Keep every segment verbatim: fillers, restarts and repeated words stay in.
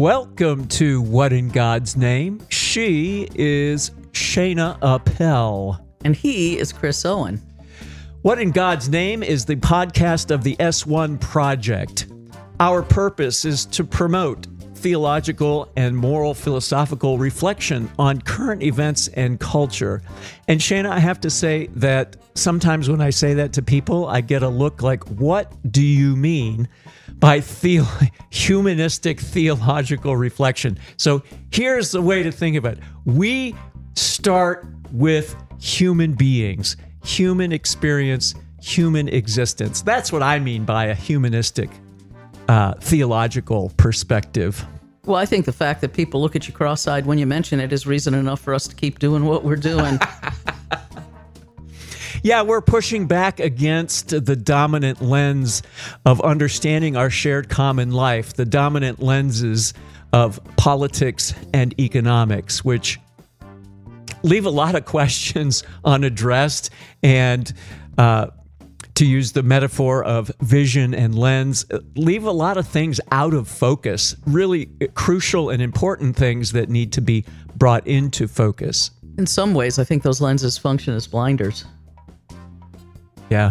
Welcome to What in God's Name. She is Shayna Appel. And he is Chris Owen. What in God's Name is the podcast of the S one Project. Our purpose is to promote theological and moral philosophical reflection on current events and culture. And Shayna, I have to say that sometimes when I say that to people, I get a look like, what do you mean by the- humanistic theological reflection? So here's the way to think of it. We start with human beings, human experience, human existence. That's what I mean by a humanistic uh, theological perspective. Well, I think the fact that people look at you cross-eyed when you mention it is reason enough for us to keep doing what we're doing. Yeah, we're pushing back against the dominant lens of understanding our shared common life, the dominant lenses of politics and economics, which leave a lot of questions unaddressed. And uh, to use the metaphor of vision and lens, leave a lot of things out of focus, really crucial and important things that need to be brought into focus. In some ways, I think those lenses function as blinders. Yeah.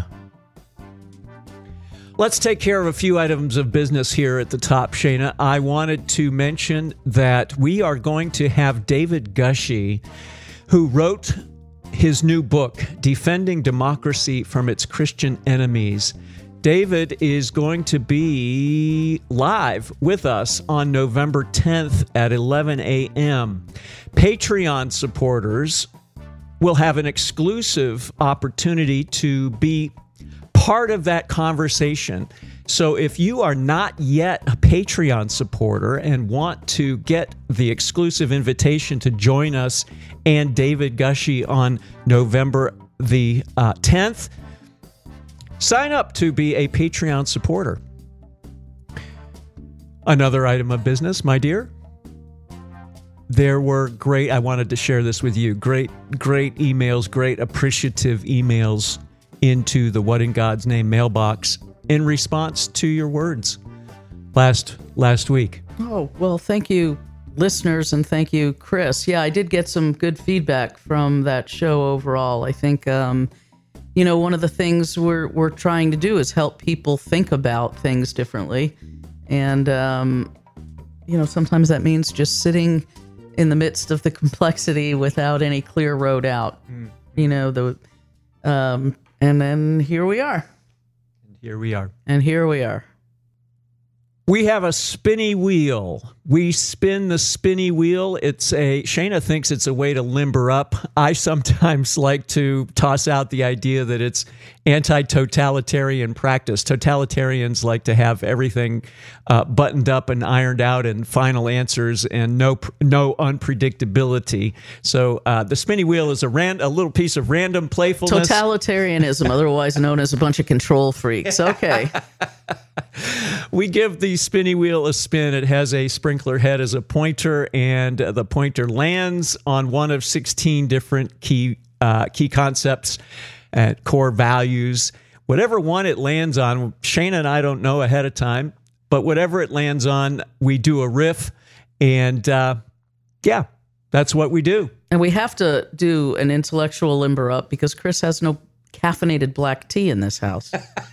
Let's take care of a few items of business here at the top, Shayna. I wanted to mention that we are going to have David Gushee, who wrote his new book, Defending Democracy from Its Christian Enemies. David is going to be live with us on November tenth at eleven a.m. Patreon supporters will have an exclusive opportunity to be part of that conversation. So if you are not yet a Patreon supporter and want to get the exclusive invitation to join us and David Gushee on November the uh, tenth, sign up to be a Patreon supporter. Another item of business, my dear. There were great, I wanted to share this with you, great, great emails, great appreciative emails into the What in God's Name mailbox in response to your words last last week. Oh, well, thank you, listeners, and thank you, Chris. Yeah, I did get some good feedback from that show overall. I think, um, you know, one of the things we're we're trying to do is help people think about things differently. And, um, you know, sometimes that means just sitting in the midst of the complexity without any clear road out. Mm. You know, the um, and then here we are. Here we are. And here we are. We have a spinny wheel. We spin the spinny wheel. It's a, Shayna thinks it's a way to limber up. I sometimes like to toss out the idea that it's anti-totalitarian practice. Totalitarians like to have everything uh, buttoned up and ironed out and final answers and no no unpredictability. So uh, the spinny wheel is a, ran, a little piece of random playfulness. Totalitarianism, otherwise known as a bunch of control freaks. Okay. We give the spinny wheel a spin. It has a sprinkler head as a pointer, and the pointer lands on one of sixteen different key uh, key concepts and core values. Whatever one it lands on, Shayna and I don't know ahead of time, but whatever it lands on, we do a riff, and uh, yeah, that's what we do. And we have to do an intellectual limber up because Chris has no caffeinated black tea in this house.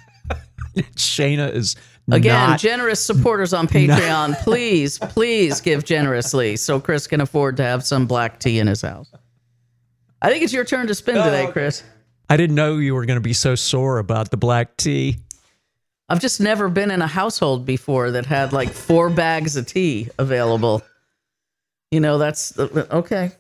Shayna is Again, not, generous supporters on Patreon, not, please, please give generously so Chris can afford to have some black tea in his house. I think it's your turn to spin today, oh, Chris. I didn't know you were going to be so sore about the black tea. I've just never been in a household before that had like four bags of tea available. You know, that's okay.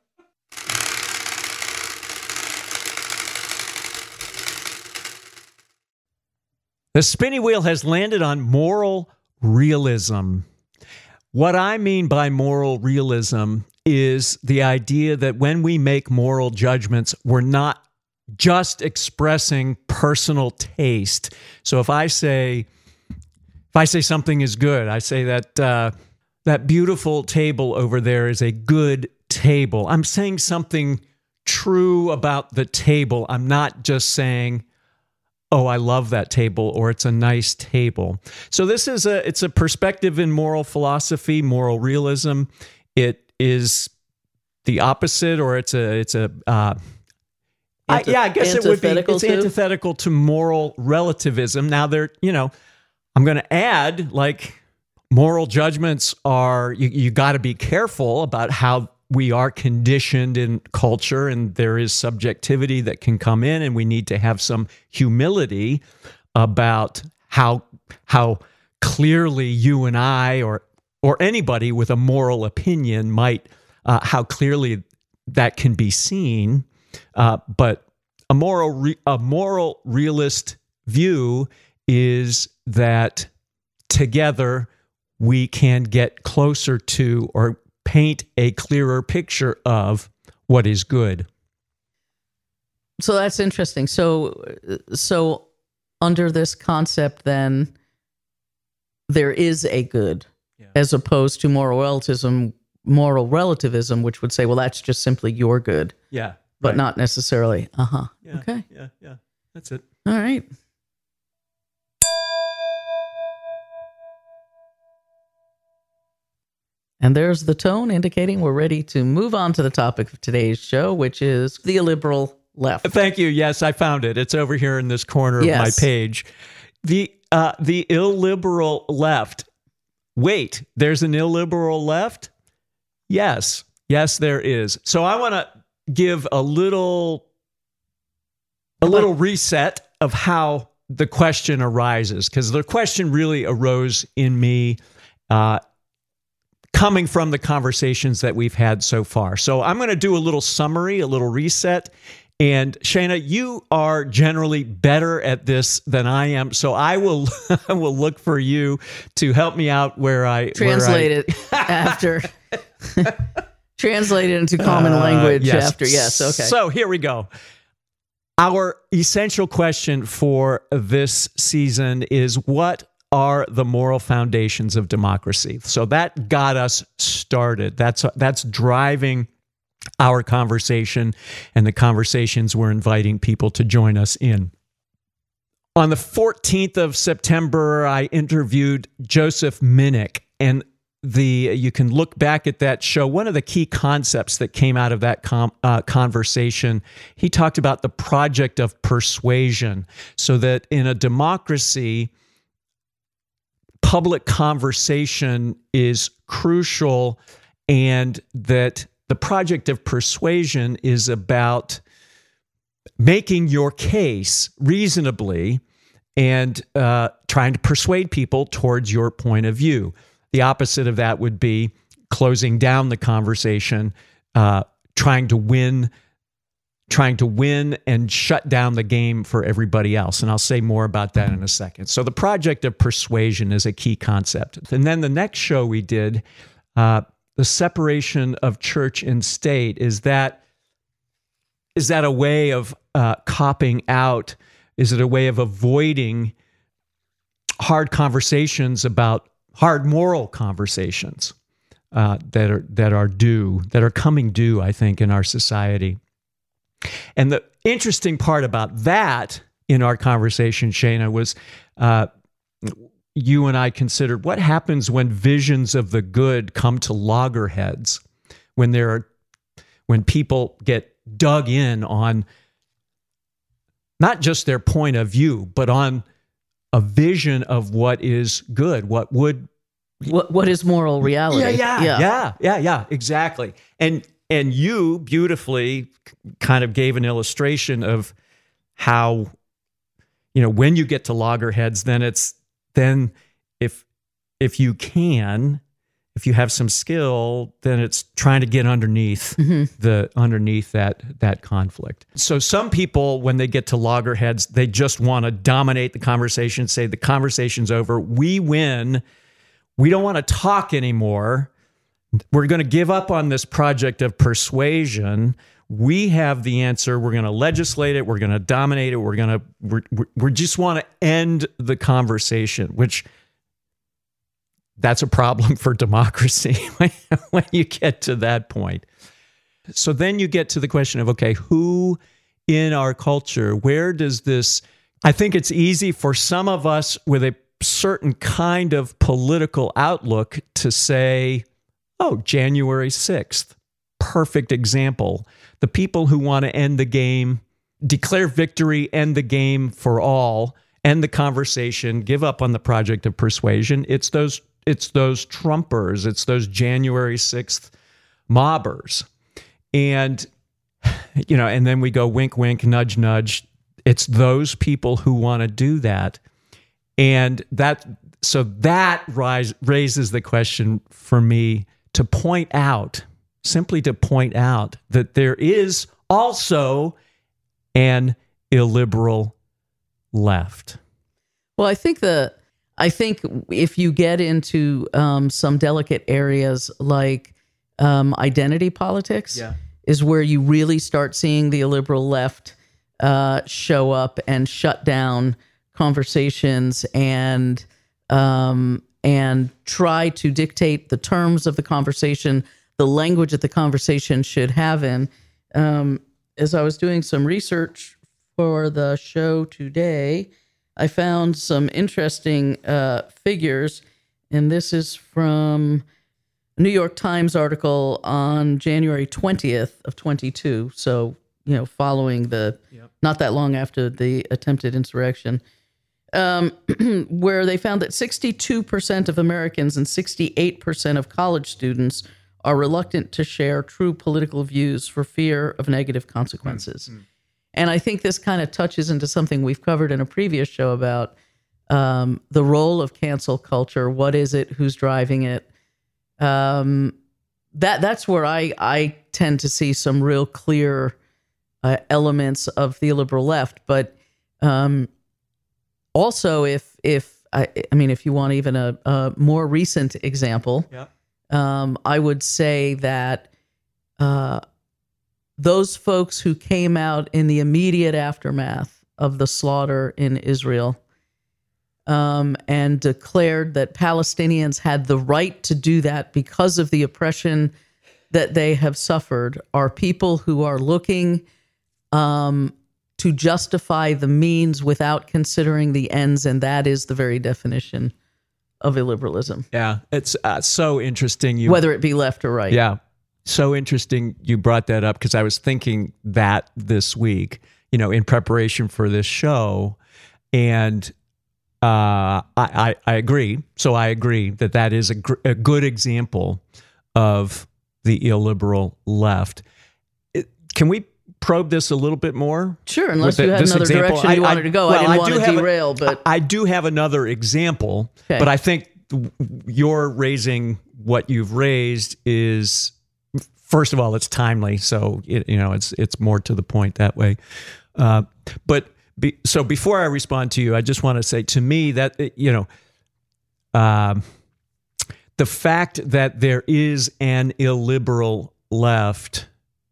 The spinny wheel has landed on moral realism. What I mean by moral realism is the idea that when we make moral judgments, we're not just expressing personal taste. So if I say, if I say something is good, I say that uh, that beautiful table over there is a good table. I'm saying something true about the table. I'm not just saying, oh, I love that table, or it's a nice table. So this is a it's a perspective in moral philosophy, moral realism. It is the opposite, or it's a it's a uh, Antith- I, yeah, I guess it would be. It's to? antithetical to moral relativism. Now, there, you know, I'm going to add, like, moral judgments are, you, you got to be careful about how we are conditioned in culture, and there is subjectivity that can come in, and we need to have some humility about how how clearly you and I, or or anybody with a moral opinion, might uh, how clearly that can be seen. Uh, but a moral re- a moral realist view is that together we can get closer to, or paint a clearer picture of, what is good. So that's interesting. So, so under this concept, then, there is a good, yeah, as opposed to moral relativism, moral relativism, which would say, well, that's just simply your good. Yeah. But right. not necessarily. Uh-huh. Yeah, okay. Yeah, yeah. That's it. All right. And there's the tone indicating we're ready to move on to the topic of today's show, which is the illiberal left. Thank you. Yes, I found it. It's over here in this corner yes. of my page. The uh, the illiberal left. Wait, there's an illiberal left? Yes. Yes, there is. So I want to give a little a little reset of how the question arises, because the question really arose in me uh, coming from the conversations that we've had so far. So I'm going to do a little summary, a little reset. And Shana, you are generally better at this than I am, so I will I will look for you to help me out where I translate where I, it after. Translate it into common uh, language yes. after. Yes. Okay. So here we go. Our essential question for this season is, what are the moral foundations of democracy? So that got us started. That's that's driving our conversation and the conversations we're inviting people to join us in. On the fourteenth of September, I interviewed Joseph Minnick, and the you can look back at that show. One of the key concepts that came out of that com, uh, conversation, he talked about the project of persuasion, so that in a democracy, public conversation is crucial, and that the project of persuasion is about making your case reasonably and uh, trying to persuade people towards your point of view. The opposite of that would be closing down the conversation, uh, trying to win, trying to win and shut down the game for everybody else. And I'll say more about that in a second. So the project of persuasion is a key concept. And then the next show we did, uh, the separation of church and state, is that is that a way of uh, copping out? Is it a way of avoiding hard conversations about hard moral conversations uh, that are that are due, that are coming due, I think, in our society? And the interesting part about that in our conversation, Shana, was uh, you and I considered what happens when visions of the good come to loggerheads, when there are, when people get dug in on not just their point of view, but on a vision of what is good, what would what what is moral reality? Yeah, yeah, yeah, yeah, yeah, yeah, exactly. And and you beautifully kind of gave an illustration of how, you know, when you get to loggerheads, then it's then if if you can, if you have some skill, then it's trying to get underneath mm-hmm. the underneath that that conflict. So some people, when they get to loggerheads, they just want to dominate the conversation, say the conversation's over, we win, we don't want to talk anymore. We're going to give up on this project of persuasion. We have the answer. We're going to legislate it. We're going to dominate it. We're going to we're, we just want to end the conversation, which that's a problem for democracy when you get to that point. So then you get to the question of, okay, who in our culture, where does this I think it's easy for some of us with a certain kind of political outlook to say, oh, January sixth, perfect example. The people who want to end the game, declare victory, end the game for all, end the conversation, give up on the project of persuasion. It's those, it's those Trumpers. It's those January sixth mobbers. And, you know, and then we go wink, wink, nudge, nudge. It's those people who want to do that. And that, so that rise, raises the question for me to point out, simply to point out that there is also an illiberal left. Well, I think the, I think if you get into um, some delicate areas like um, identity politics, yeah. is where you really start seeing the illiberal left uh, show up and shut down conversations and um, and try to dictate the terms of the conversation, the language that the conversation should have in. Um, as I was doing some research for the show today, I found some interesting uh, figures, and this is from a New York Times article on January twentieth of twenty-two. So, you know, following the, yep. not that long after the attempted insurrection, um, where they found that sixty-two percent of Americans and sixty-eight percent of college students are reluctant to share true political views for fear of negative consequences. Mm-hmm. And I think this kind of touches into something we've covered in a previous show about um, the role of cancel culture. What is it? Who's driving it? Um, that that's where I, I tend to see some real clear uh, elements of the liberal left. But um, also, if if I, I mean, if you want even a, a more recent example, yeah. um, I would say that. Uh, Those folks who came out in the immediate aftermath of the slaughter in Israel um, and declared that Palestinians had the right to do that because of the oppression that they have suffered are people who are looking um, to justify the means without considering the ends, and that is the very definition of illiberalism. Yeah, it's uh, so interesting. You, Whether it be left or right. Yeah. So interesting you brought that up because I was thinking that this week, you know, in preparation for this show. And uh, I, I, I agree. So I agree that that is a, gr- a good example of the illiberal left. It, can we probe this a little bit more? Sure, unless the, you had another example? direction you I, wanted I, to go. Well, I didn't I want to derail, a, but... I, I do have another example, okay. But I think you're raising what you've raised is... First of all, it's timely, so it, you know it's it's more to the point that way. Uh, but be, so before I respond to you, I just want to say to me that you know uh, the fact that there is an illiberal left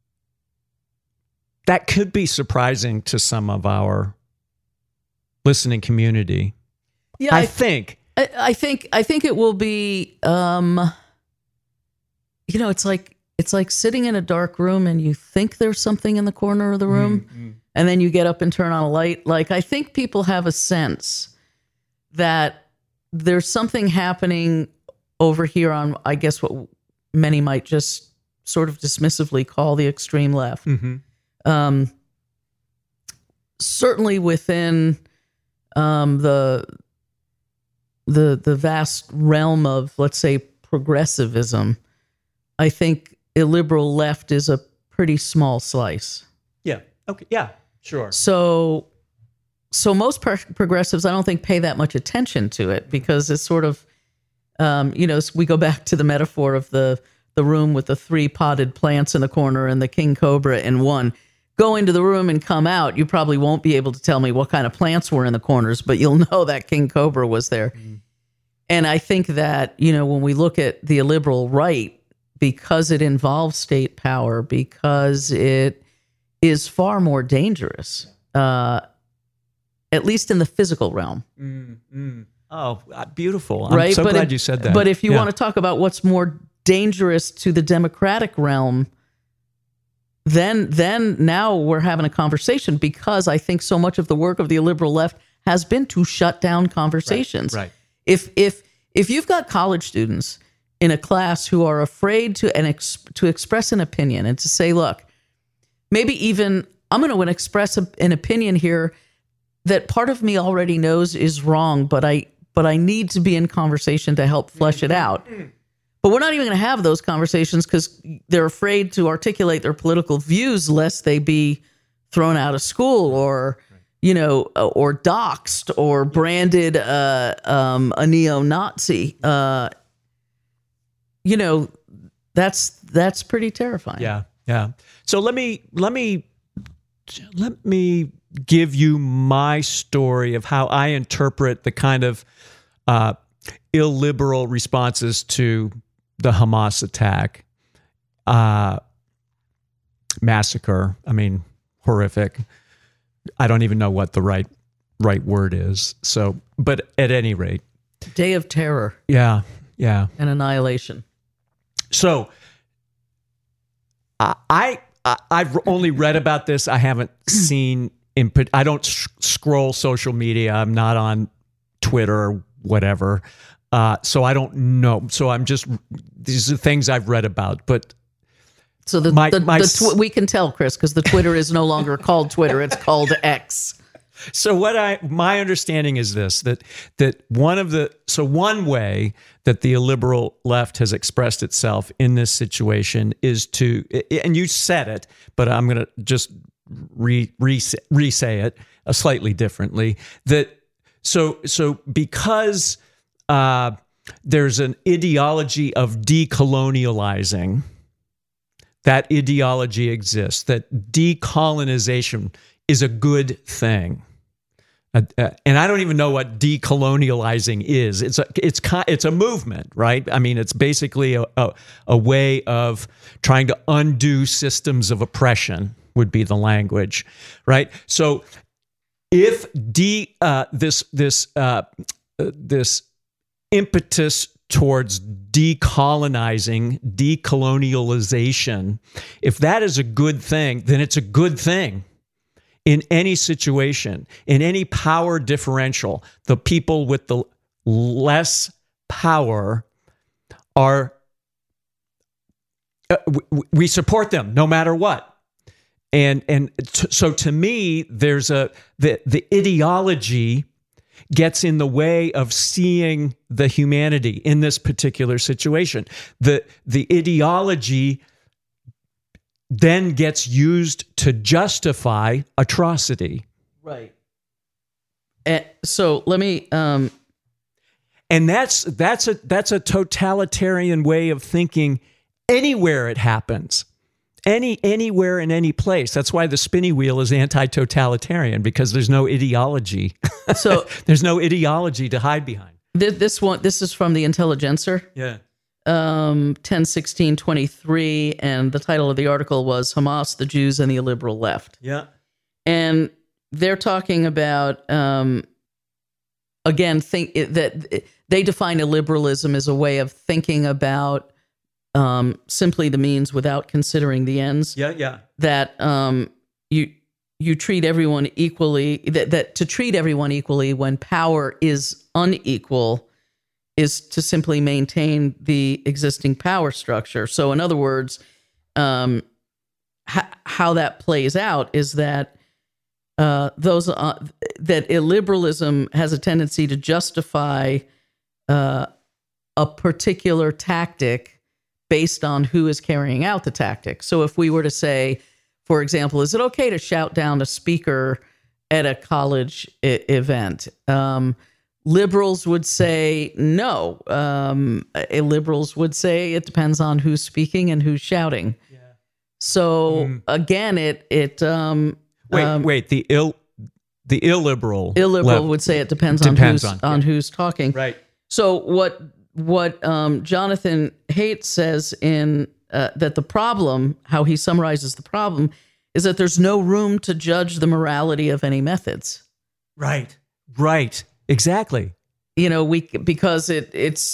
that could be surprising to some of our listening community. Yeah, I, I think. I, I think I think it will be. Um, you know, it's like. It's like sitting in a dark room and you think there's something in the corner of the room mm-hmm. and then you get up and turn on a light. Like, I think people have a sense that there's something happening over here on, I guess, what many might just sort of dismissively call the extreme left. Mm-hmm. Um, certainly within um, the, the, the vast realm of, let's say, progressivism, I think illiberal left is a pretty small slice. Yeah. Okay. Yeah. Sure. So, so most pro- progressives, I don't think, pay that much attention to it because it's sort of, um, you know, we go back to the metaphor of the the room with the three potted plants in the corner and the king cobra in one. Go into the room and come out. You probably won't be able to tell me what kind of plants were in the corners, but you'll know that king cobra was there. Mm. And I think that, you know, when we look at the illiberal right, because it involves state power, because it is far more dangerous, uh, at least in the physical realm. Mm, mm. Oh, beautiful. I'm right? so but glad if, you said that. But if you yeah. want to talk about what's more dangerous to the democratic realm, then then now we're having a conversation, because I think so much of the work of the liberal left has been to shut down conversations. Right. right. If if if you've got college students in a class who are afraid to and ex, to express an opinion and to say, look, maybe even I'm going to express a, an opinion here that part of me already knows is wrong, but I but I need to be in conversation to help flesh it out. But we're not even going to have those conversations because they're afraid to articulate their political views lest they be thrown out of school or, you know, or doxxed or branded uh, um, a neo-Nazi. Uh, you know, that's that's pretty terrifying. Yeah, yeah. So let me let me let me give you my story of how I interpret the kind of uh, illiberal responses to the Hamas attack, uh, massacre. I mean, horrific. I don't even know what the right right word is. So, but at any rate, Day of terror. Yeah, yeah, and annihilation. So, I, I I've only read about this. I haven't seen. Input. I don't sh- scroll social media. I'm not on Twitter or whatever. Uh, so I don't know. So I'm just, these are things I've read about. But so the, my, the, my, the tw- we can tell, Chris, because the Twitter is no longer called Twitter. It's called X. So what I, my understanding is this, that, that one of the, so one way that the illiberal left has expressed itself in this situation is to, and you said it, but I'm going to just re, re, re-say it uh, slightly differently, that so, so because uh, there's an ideology of decolonializing, that ideology exists, that decolonization is a good thing. Uh, uh, and I don't even know what decolonializing is. It's a, it's it's a movement, right? I mean, it's basically a, a, a way of trying to undo systems of oppression, would be the language, right? So if de, uh, this, this, uh, uh, this impetus towards decolonizing, decolonialization, if that is a good thing, then it's a good thing. In any situation, in any power differential, the people with the less power are, uh, we, we support them no matter what. And and t- so to me, there's a, the, the ideology gets in the way of seeing the humanity in this particular situation. The, the ideology then gets used to justify atrocity. Right. Uh, so let me, um... and that's that's a that's a totalitarian way of thinking anywhere it happens. Any anywhere in any place. That's why the spinny wheel is anti-totalitarian, because there's no ideology. So there's no ideology to hide behind. Th- this one, this is from the Intelligencer. Yeah. Um, ten sixteen twenty-three, and the title of the article was Hamas, the Jews, and the Illiberal Left. Yeah. And they're talking about, um, again, think that they define illiberalism as a way of thinking about um, simply the means without considering the ends. Yeah, yeah. That um, you you treat everyone equally, that, that to treat everyone equally when power is unequal is to simply maintain the existing power structure. So in other words, um, h- how that plays out is that uh, those uh, that illiberalism has a tendency to justify uh, a particular tactic based on who is carrying out the tactic. So if we were to say, for example, is it okay to shout down a speaker at a college I- event? Um, Liberals would say no. Um, liberals would say it depends on who's speaking and who's shouting. Yeah. So mm. again, it it um, wait um, wait the ill the illiberal illiberal level. would say it depends, depends on who's on, on yeah. who's talking. Right. So what what um, Jonathan Haidt says in uh, that the problem, how he summarizes the problem, is that there's no room to judge the morality of any methods. Right. Right. Exactly. You know, we because it it's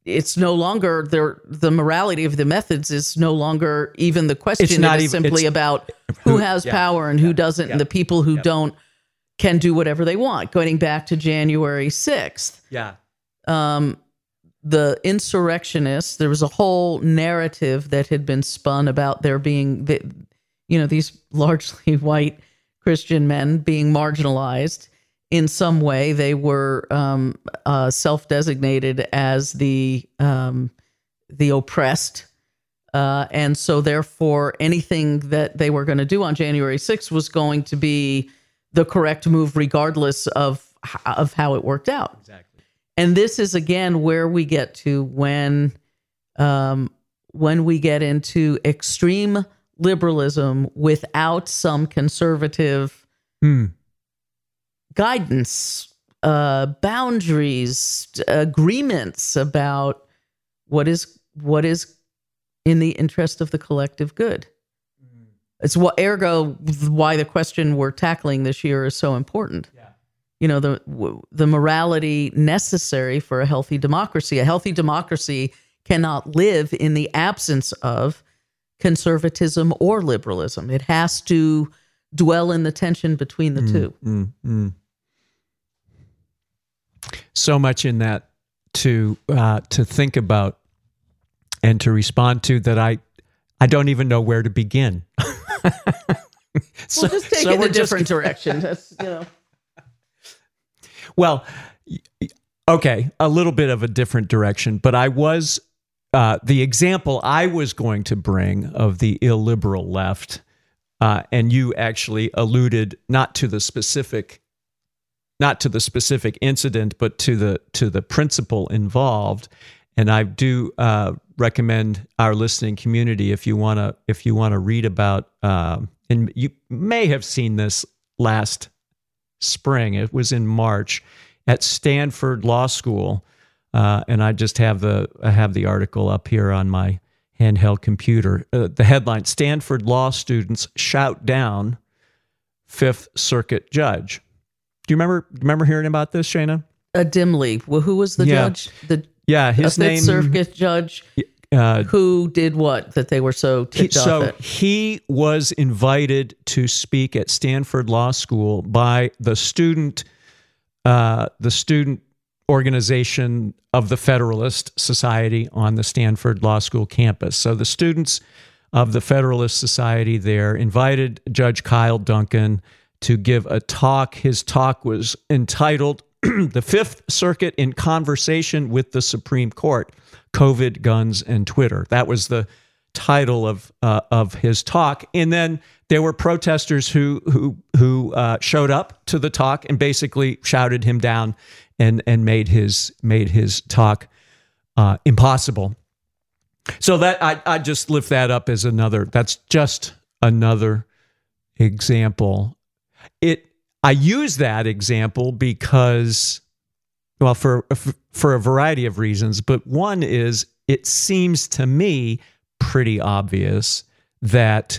it's no longer the the morality of the methods is no longer even the question. It's not it is even, simply about who has yeah, power and yeah, who doesn't, yeah, and the people who yeah. don't can do whatever they want. Going back to January sixth, Yeah. um, the insurrectionists, there was a whole narrative that had been spun about there being, the, you know, these largely white Christian men being marginalized in some way. They were um, uh, self-designated as the um, the oppressed. Uh, and so therefore, anything that they were going to do on January sixth was going to be the correct move, regardless of of how it worked out. Exactly. And this is again where we get to when um, when we get into extreme liberalism without some conservative Hmm. guidance, uh, boundaries, agreements about what is what is in the interest of the collective good. It's what, ergo, why the question we're tackling this year is so important. Yeah. You know, the the morality necessary for a healthy democracy. A healthy democracy cannot live in the absence of conservatism or liberalism. It has to dwell in the tension between the Mm, two. mm, mm. So much in that to uh, to think about and to respond to that I I don't even know where to begin. so, We'll just take so it in we're a just- different direction. That's, you know. Well, y- okay, a little bit of a different direction, but I was uh, the example I was going to bring of the illiberal left, uh, and you actually alluded not to the specific, not to the specific incident, but to the to the principle involved. And I do uh, recommend our listening community, if you want to if you want to read about, um, and you may have seen this last spring. It was in March at Stanford Law School, uh, and I just have the I have the article up here on my handheld computer. Uh, the headline: Stanford law students shout down Fifth Circuit judge. Do you remember remember hearing about this, Shana? Uh, dimly. Well, who was the Yeah. judge? The Yeah, his a name. Fifth Circuit judge Uh, who did what that they were so He- ticked off so at? he was invited to speak at Stanford Law School by the student, uh, the student organization of the Federalist Society on the Stanford Law School campus. So the students of the Federalist Society there invited Judge Kyle Duncan to give a talk. His talk was entitled "The Fifth Circuit in Conversation with the Supreme Court: COVID, Guns, and Twitter." That was the title of uh, of his talk. And then there were protesters who who who uh, showed up to the talk and basically shouted him down and and made his made his talk uh, impossible. So that I I just lift that up as another. That's just another example. It I use that example because, well, for for a variety of reasons, but one is it seems to me pretty obvious that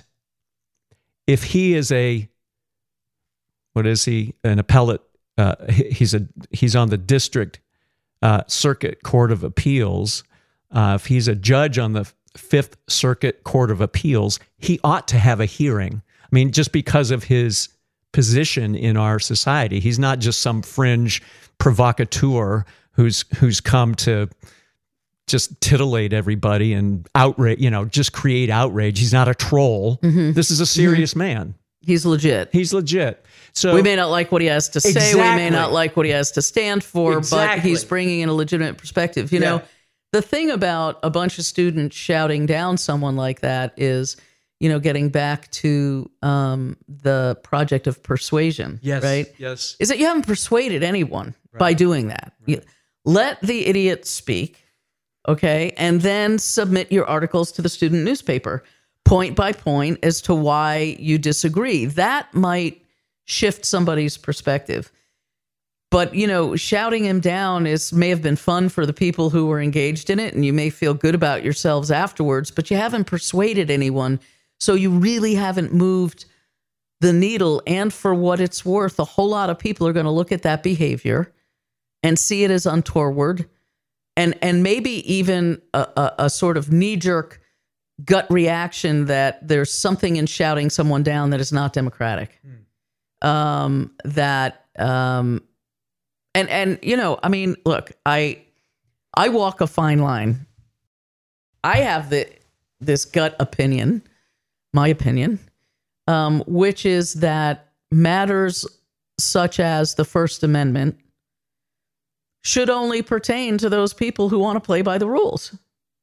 if he is a, what is he, an appellate, uh, he's a he's on the district uh, circuit court of appeals. Uh, if he's a judge on the Fifth Circuit Court of Appeals, he ought to have a hearing. I mean, just because of his position in our society, he's not just some fringe provocateur who's who's come to just titillate everybody and outrage, you know, just create outrage. He's not a troll. Mm-hmm. This is a serious mm-hmm. man. He's legit. He's legit. So we may not like what he has to say. Exactly. We may not like what he has to stand for, Exactly. but he's bringing in a legitimate perspective. You Yeah. know, the thing about a bunch of students shouting down someone like that is, you know, getting back to um, the project of persuasion, yes, right? Yes. Is that you haven't persuaded anyone Right. by doing that. Right. You, let the idiot speak, okay, and then submit your articles to the student newspaper, point by point, as to why you disagree. That might shift somebody's perspective. But, you know, shouting him down is may have been fun for the people who were engaged in it, and you may feel good about yourselves afterwards, but you haven't persuaded anyone. So you really haven't moved the needle. And for what it's worth, a whole lot of people are going to look at that behavior and see it as untoward and and maybe even a, a, a sort of knee-jerk gut reaction that there's something in shouting someone down that is not democratic. Mm. Um, that um, and and you know, I mean, look, I I walk a fine line. I have the this gut opinion, my opinion, um, which is that matters such as the First Amendment should only pertain to those people who want to play by the rules.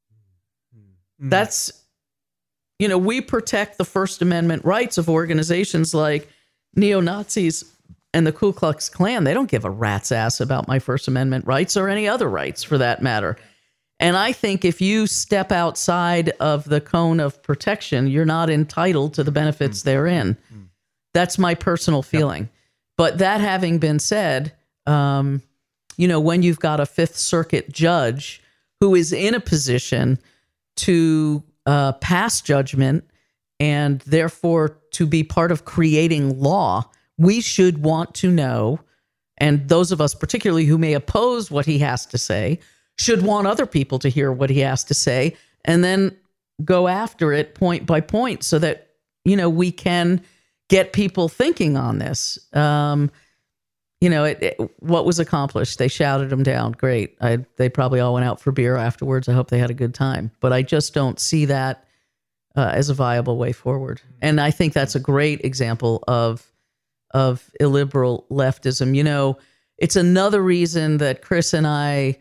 Mm. That's, you know, we protect the First Amendment rights of organizations like neo-Nazis and the Ku Klux Klan. They don't give a rat's ass about my First Amendment rights or any other rights for that matter. And I think if you step outside of the cone of protection, you're not entitled to the benefits mm. therein. Mm. That's my personal feeling. Yep. But that having been said, um, you know, when you've got a Fifth Circuit judge who is in a position to uh, pass judgment and therefore to be part of creating law, we should want to know, and those of us particularly who may oppose what he has to say, should want other people to hear what he has to say and then go after it point by point so that, you know, we can get people thinking on this. Um, you know, it, it, what was accomplished? They shouted him down. Great. I, they probably all went out for beer afterwards. I hope they had a good time. But I just don't see that uh, as a viable way forward. And I think that's a great example of of illiberal leftism. You know, it's another reason that Chris and I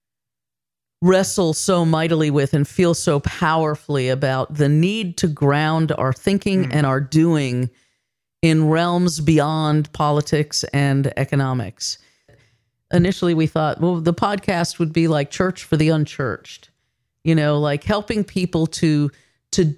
wrestle so mightily with and feel so powerfully about the need to ground our thinking mm. and our doing in realms beyond politics and economics. Initially, we thought, well, the podcast would be like church for the unchurched, you know, like helping people to, to,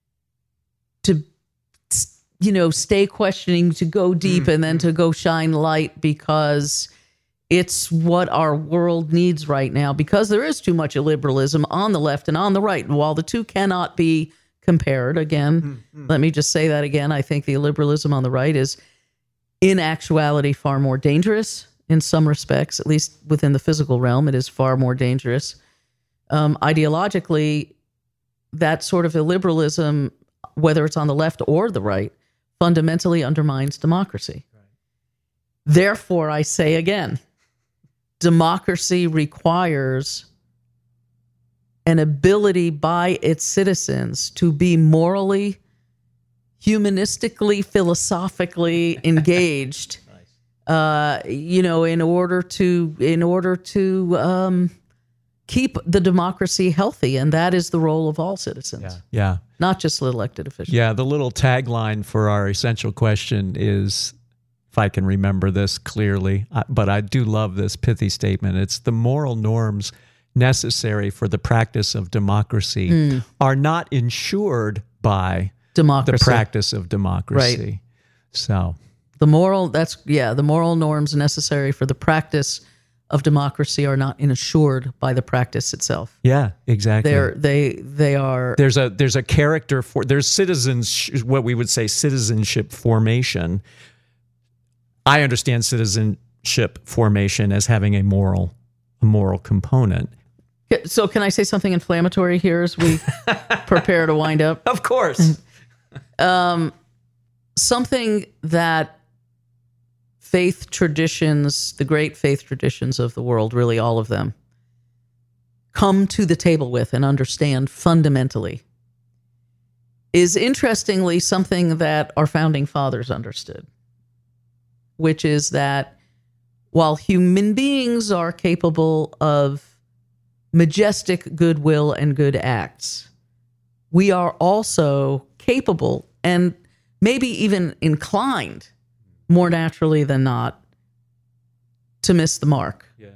to, you know, stay questioning, to go deep mm. and then to go shine light, because it's what our world needs right now, because there is too much illiberalism on the left and on the right. And while the two cannot be compared, again, mm-hmm. let me just say that again, I think the illiberalism on the right is in actuality far more dangerous in some respects, at least within the physical realm. It is far more dangerous. Um, ideologically, that sort of illiberalism, whether it's on the left or the right, fundamentally undermines democracy. Right. Therefore, I say again, democracy requires an ability by its citizens to be morally, humanistically, philosophically engaged. Nice. uh, you know, in order to in order to um, keep the democracy healthy, and that is the role of all citizens. Yeah, yeah. Not just elected officials. Yeah, the little tagline for our essential question is, if I can remember this clearly, but I do love this pithy statement. It's the moral norms necessary for the practice of democracy mm. are not ensured by democracy. The practice of democracy. Right. So the moral, that's, yeah, the moral norms necessary for the practice of democracy are not ensured by the practice itself. Yeah, exactly. They're, they, they are. There's a, there's a character for, there's citizens, what we would say citizenship formation. I understand citizenship formation as having a moral, a moral component. So can I say something inflammatory here as we prepare to wind up? Of course. um, something that faith traditions, the great faith traditions of the world, really all of them, come to the table with and understand fundamentally is interestingly something that our founding fathers understood, which is that while human beings are capable of majestic goodwill and good acts, we are also capable and maybe even inclined, more naturally than not, to miss the mark. Yeah.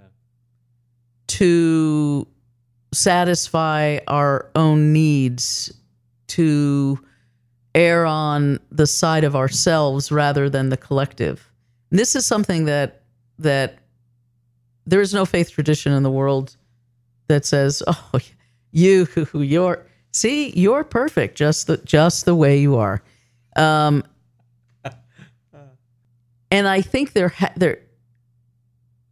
To satisfy our own needs, to err on the side of ourselves rather than the collective. And this is something that that there is no faith tradition in the world that says, "Oh, you, you're see, you're perfect, just the just the way you are." Um, and I think there ha- there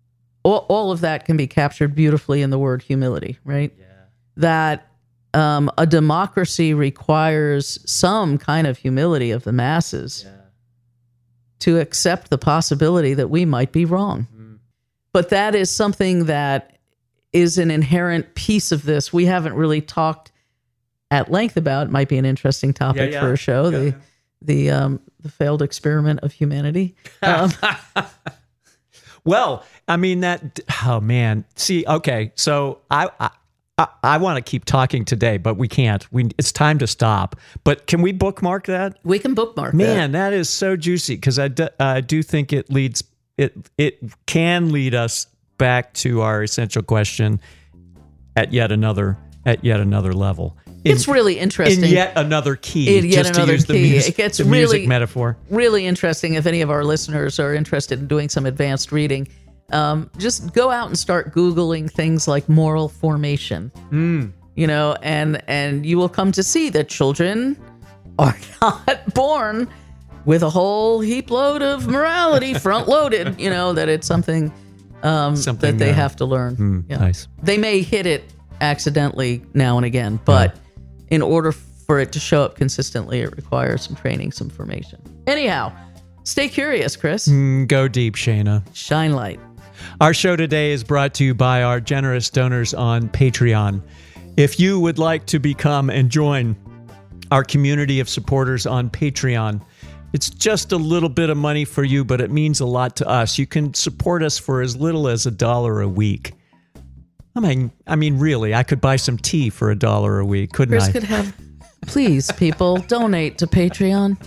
all, all of that can be captured beautifully in the word humility, right? Yeah. That um, a democracy requires some kind of humility of the masses yeah. to accept the possibility that we might be wrong. Mm-hmm. But that is something that is an inherent piece of this. We haven't really talked at length about. It might be an interesting topic yeah, yeah. for a show. Yeah, the yeah. the um, the failed experiment of humanity. Um, well, I mean that. Oh man, see, okay, so I I, I, I want to keep talking today, but we can't. We it's time to stop. But can we bookmark that? We can bookmark. Man, that, that is so juicy because I do, I do think it leads it it can lead us back to our essential question at yet another at yet another level. In, it's really interesting. In yet another key. In yet just another to use key. The music, it gets the really, music metaphor. Really interesting if any of our listeners are interested in doing some advanced reading. Um, just go out and start Googling things like moral formation. Mm. You know, and and you will come to see that children are not born with a whole heap load of morality front loaded, you know, that it's something, um, something that they uh, have to learn. Mm, yeah. Nice. They may hit it accidentally now and again, but yeah. in order for it to show up consistently, it requires some training, some formation. Anyhow, stay curious, Chris. Mm, go deep, Shana. Shine light. Our show today is brought to you by our generous donors on Patreon. If you would like to become and join our community of supporters on Patreon, it's just a little bit of money for you, but it means a lot to us. You can support us for as little as a dollar a week. I mean, I mean, really, I could buy some tea for a dollar a week, couldn't Chris I? Chris could have, please, people, donate to Patreon.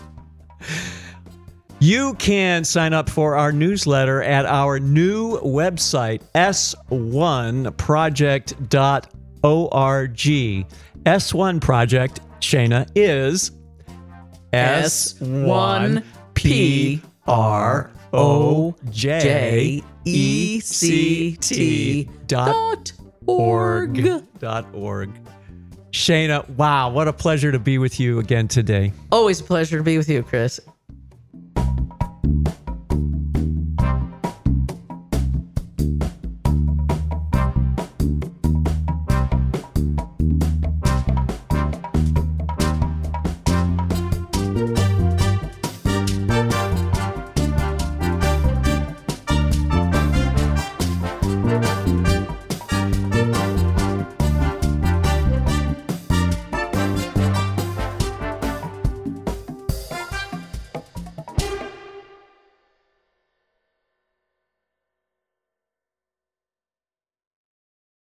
You can sign up for our newsletter at our new website, S one project dot org. S one Project, Shana, is S one P R O J E C T dot org. Dot org. Shana, wow, what a pleasure to be with you again today. Always a pleasure to be with you, Chris.